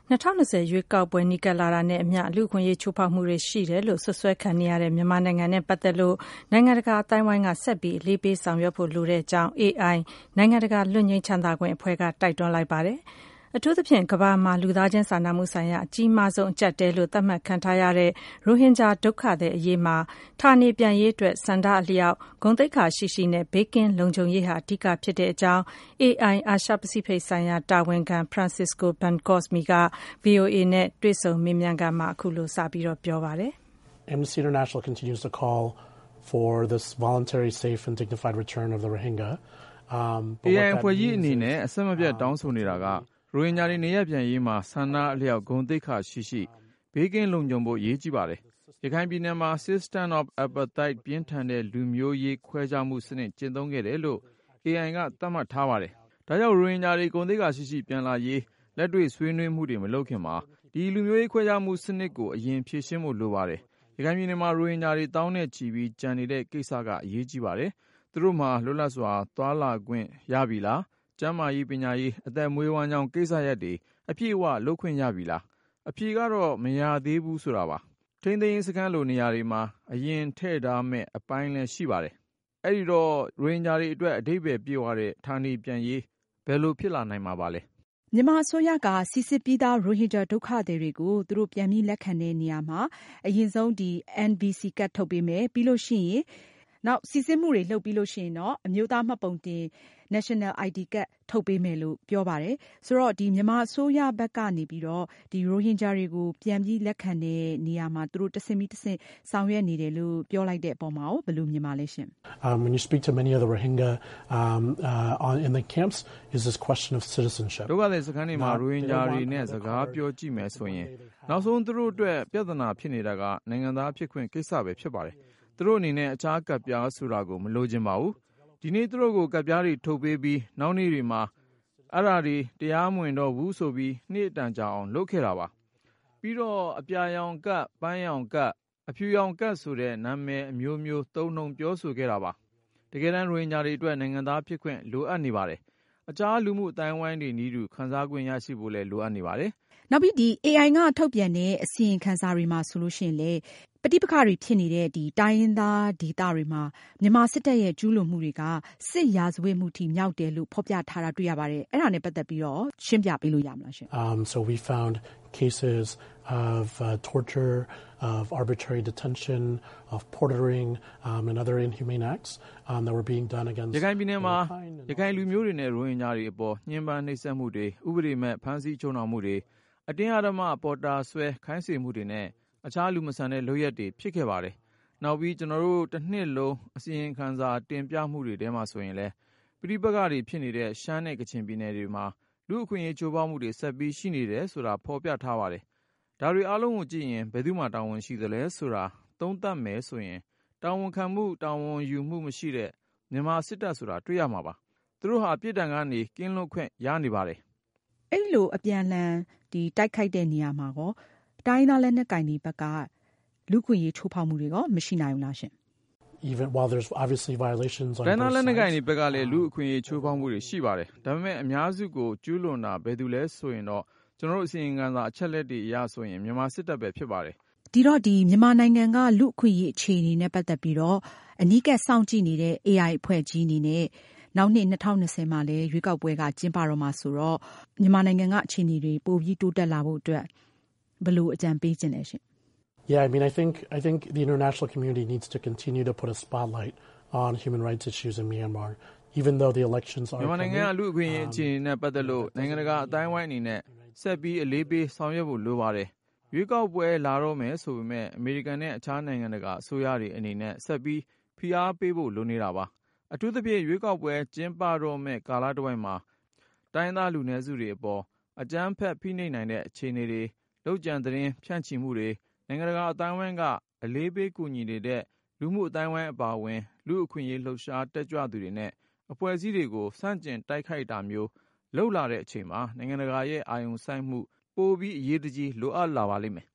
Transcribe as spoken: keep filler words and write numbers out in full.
၂၀၂၀ရွေးကောက်ပွဲနီးကပ်လာတာနဲ့အမျှလူ့အခွင့်အရေးချိုးဖောက်မှုတွေရှိတယ်လို့စွပ်စွဲခံနေရတဲ့မြန်မာနိုင်ငံနဲ့ပတ်သက်လို့နိုင်ငံတကာအသိုင်းအဝိုင်းကဆက်ပြီးအလေးပေးဆောင်ရွက်ဖို့လိုတဲ့အကြောင်း အေအိုင် နိုင်ငံတကာလွတ်ငြိမ်းချမ်းသာခွင့်အဖွဲ့ကတိုက်တွန်းလိုက်ပါတယ်။အထူးသဖြင့်ကမ္ဘာမှာလူသားချင်းစာနာမှုဆိုင်ရာအကြီးမားဆုံးအကျပ်အတည်းလို့သတ်မှတ်ခံထားရတဲ့ရိုဟင်ဂျာဒုက္ခသည်အရေးမှာဌာနေပြန်ရေးအတွက်ဆန္ဒအလျောက်ဂုဏ်သိက္ခာရှိရှိနဲ့ဘေးကင်းလုံခြုံရေးဟာအဓိကဖြစ်တဲ့အကြောင်း အေအိုင် အာရှပစိဖိတ်ဆိုင်ရာတာဝန်ခံ Francisco Bencosme က ဗွီအိုအေ နဲ့တွေ့ဆုံမေးမြန်းခန်းမှာအခုလိုစပြီးတော့ပြောပါတယ်။ Amnesty International continues to call for this voluntary, safe and dignified return of the Rohingya. Um, အေအိုင် အဖွဲ့ကြီးအနေနဲ့အဆက်မပြတ်တောင်းဆိုနေတာကရိုဟင်ဂျာတွေနေရပ်ပြန်ရေးမှာဆန္ဒအလျောက်ဂုဏ်သိက္ခာရှိရှိဘေးကင်းလုံခြုံဖို့အရေးကြီးပါတယ်။ရခိုင်ပြည်နယ်မှာ System of Apartheid ပြင်းထန်တဲ့လူမျိုးရေးခွဲခြားမှုစနစ်ကျင့်သုံးခဲ့တယ်လို့ အေအိုင် ကသတ်မှတ်ထားပါတယ်။ဒါကြောင့်ရိုဟင်ဂျာတွေဂုဏ်သိက္ခာရှိရှိပြန်လာရေးလက်တွေ့ဆွေးနွေးမှုတွေမလုပ်ခင်မှာဒီလူမျိုးရေးခွဲခြားမှုစနစ်ကိုအရင်ဖြေရှင်းဖို့လိုပါတယ်။ရခိုင်ပြည်နယ်မှာရိုဟင်ဂျာတွေတောင်းနဲ့ချီပြီးကြံနေတဲ့ကိစ္စကအရေးကြီးပါတယ်။သူတို့မှာလွတ်လပ်စွာသွားလာခွင့်ရပြီလားကျန်းမာရေးပညာရေးအသက်မွေးဝမ်းကြောင်းကိစ္စရပ်တွေအပြည့်အဝလုပ်ခွင့်ရပြီလားအဖြေကတော့မရသေးဘူးဆိုတာပါထိန်းသိမ်းရေးစခန်းလိုနေရာတွေမှာအရင်ထည့်ထားမဲ့အပိုင်းလည်းရှိပါတယ်အဲ့ဒီတော့ရိုဟင်ဂျာတွေအတွက်အဓိပ္ပာယ်ပြည့်ဝတဲ့ဌာနေပြန်ရေးဘယ်လိုဖြစ်လာနိုင်မှာပါလဲမြန်မာအစိုးရကစီစစ်ပြီးသားရိုဟင်ဂျာဒုက္ခသည်တွေကိုသူတို့ပြန်ပြီးလက်ခံတဲ့နေရာမှာအရင်ဆုံးဒီ အန် ဗီ စီ ကတ်ထုတ်ပေးမယ်ပြီးလို့ရှိရင်နောက်စီစစ်မှုတွေလုပ်ပြီးလို့ရှိရင်တော့အမျိုးသားမှတ်ပုံတင် National အိုင် ဒီ ကတ်ထုတ်ပေးမယ်လို့ပြောပါတယ်ဆိုတော့ဒီမြန်မာအစိုးရဘက်ကနေပြီးတော့ဒီရိုဟင်ဂျာတွေကိုပြန်ပြီးလက်ခံတဲ့နေရာမှာသူတို့တဆင့်ပြီးတဆင့်ဆောင်ရွက်နေတယ်လို့ပြောလိုက်တဲ့အပေါ်မှာဘယ်လိုမြင်ပါလဲရှင် um, When you speak to many of the Rohingya um, uh, on, in the camps is this question of citizenship ဒုက္ခသည်စခန်းတွေမှာရိုဟင်ဂျာတွေနဲ့စကားပြောကြည့်မယ်ဆိုရင်နောက်ဆုံးသူတို့အတွက်ပြဿနာဖြစ်နေတာကနိုင်ငံသားဖြစ်ခွင့်ကိစ္စပဲဖြစ်ပါတယ်သူတို့အနေနဲ့အခြားကပ်ပြားဆိုတာကိုမလိုချင်ပါဘူးဒီနေ့သူတို့ကိုကပ်ပြားတွေထုတ်ပေးပြီးနောက်နေ့တွေမှာအဲ့ဒါတွေတရားမဝင်တော့ဘူးဆိုပြီးနေ့အတန်ကြာအောင်လုပ်ခဲ့တာပါပြီးတော့အပြာရောင်ကပ်ပန်းရောင်ကပ်အဖြူရောင်ကပ်ဆိုတဲ့နာမည်အမျိုးမျိုးသုံးနှုံပြောဆိုခဲ့တာပါတကယ်တမ်းရိုဟင်ဂျာတွေအတွက်နိုင်ငံသားဖြစ်ခွင့်လိုအပ်နေပါတယ်အခြားလူမှုအတိုင်းဝိုင်းတွေနည်းတူခံစား권ရရှိဖို့လည်းလိုအပ်နေပါတယ်နောက်ပြီးဒီ အေအိုင် ကထုတ်ပြန်တဲ့အစီရင်ခံစာတွေမှာဆိုလို့ရှိရင်လေပဋိပက္ခတွေဖြစ်နေတဲ့ဒီတိုင်းရင်းသားဒေသတွေမှာမြန်မာစစ်တပ်ရဲ့ကျူးလွန်မှုတွေကစစ်ရာဇဝတ်မှုထိမြောက်တယ်လို့ဖော်ပြထားတာတွေ့ရပါတယ်အဲ့ဒါနဲ့ပတ်သက်ပြီးတော့ရှင်းပြပေးလို့ရမလားရှင် um, So we found cases of uh, torture, of arbitrary detention, of portering um, and other inhumane acts um, that were being done against ရခိုင်ပြည်နယ်မှာရခိုင်လူမျိုးတွေနဲ့ရိုဟင်ဂျာတွေအပေါ်ညှဉ်းပန်းနှိပ်စက်မှုတွေဥပဒေမဲ့ဖမ်းဆီးချုပ်နှောင်မှုတွေအတင်းအဓမ္မပေါ်တာဆွဲခိုင်းစေမှုတွေနဲ့အခြားလူမဆန်တဲ့လုပ်ရက်တွေဖြစ်ခဲ့ပါတယ်။နောက်ပြီးကျွန်တော်တို့တစ်နှစ်လုံးအစီရင်ခံစာတင်ပြမှုတွေထဲမှာဆိုရင်လည်းပြည်ပကတွေဖြစ်နေတဲ့ရှမ်းနဲ့ကချင်ပြည်နယ်တွေမှာလူအခွင့်အရေးချိုးဖောက်မှုတွေဆက်ပြီးရှိနေတယ်ဆိုတာဖော်ပြထားပါတယ်။ဒါတွေအားလုံးကိုကြည့်ရင်ဘယ်သူမှတာဝန်ရှိသလဲဆိုတာသုံးသပ်မယ်ဆိုရင်တာဝန်ခံမှုတာဝန်ယူမှုမရှိတဲ့မြန်မာစစ်တပ်ဆိုတာတွေ့ရမှာပါ။သူတို့ဟာပြည်တံကနေကင်းလွတ်ခွင့်ရနေပါတယ်။အဲ့လိုအပြန်အလှန်ဒီတိုက်ခိုက်တဲ့နေရာမှာကောတိုင်းသားလက်နက်ကင်တွေဘက်ကလူ့ခွင့်ရေးချိုးဖောက်မှုတွေကောမရှိနိုင်ဘူးလားရှင် Even while there's obviously violations on both sides တိုင်းသားလက်နက်ကင်တွေဘက်ကလည်းလူ့အခွင့်အရေးချိုးဖောက်မှုတွေရှိပါတယ်ဒါပေမဲ့အများစုကိုကျူးလွန်တာဘယ်သူလဲဆိုရင်တော့ကျွန်တော်တို့အစီရင်ခံစာအချက်လက်တွေအရဆိုရင်မြန်မာစစ်တပ်ပဲဖြစ်ပါတယ်ဒီတော့ဒီမြန်မာနိုင်ငံကလူ့အခွင့်အရေးအခြေအနေနဲ့ပတ်သက်ပြီးတော့အနီးကပ်စောင့်ကြည့်နေတဲ့ အေအိုင် အဖွဲ့ကြီးအနေနဲ့နောက်နှစ်၂၀၂၀မှာလည်းရွေးကောက်ပွဲကကျင်းပတော့မှာဆိုတော့မြန်မာနိုင်ငံကအခြေအနေတွေပိုပြီးတိုးတက်လာဖို့အတွက်ဘယ်လိုအကြံပေးခြင်းလဲရှင် Yeah, I mean, I think I think the international community needs to continue to put a spotlight on human rights issues in Myanmar, even though the elections are. မြန်မာနိုင်ငံကလူ့အခွင့်အရေးအခြေအနေနဲ့ပတ်သက်လို့နိုင်ငံတကာအတိုင်းအဝိုင်းအနေနဲ့ဆက်ပြီးအလေးပေးဆောင်ရွက်ဖို့လိုပါတယ်။ရွေးကောက်ပွဲလာတော့မယ်ဆိုပေမဲ့အမေရိကန်နဲ့အခြားနိုင်ငံတွေကအစိုးရတွေအနေနဲ့ဆက်ပြီးဖိအားပေးဖို့လိုနေတာပါ။အထူးသဖြင့်ရွေးကောက်ပွဲကျင်းပတော့မဲ့ကာလတစ်ဝိုက်မှာတိုင်းသားလူနည်းစုတွေအပေါ်အကြမ်းဖက်ဖိနှိပ်နိုင်တဲ့အခြေအနေတွေလောက်ကျန်သတင်းဖြန့်ချီမှုတွေနိုင်ငံတကာအတိုင်းအဝိုင်းကအလေးပေးကူညီနေတဲ့လူမှုအတိုင်းအဝိုင်းအပါအဝင်လူ့အခွင့်အရေးလှုပ်ရှားတက်ကြွသူတွေနဲ့အဖွဲ့အစည်းတွေကိုစန့်ကျင်တိုက်ခိုက်တာမျိုးလှုပ်လာတဲ့အချိန်မှာနိုင်ငံတကာရဲ့အာရုံစိုက်မှုပိုပြီးအရေးတကြီးလိုအပ်လာပါလိမ့်မယ်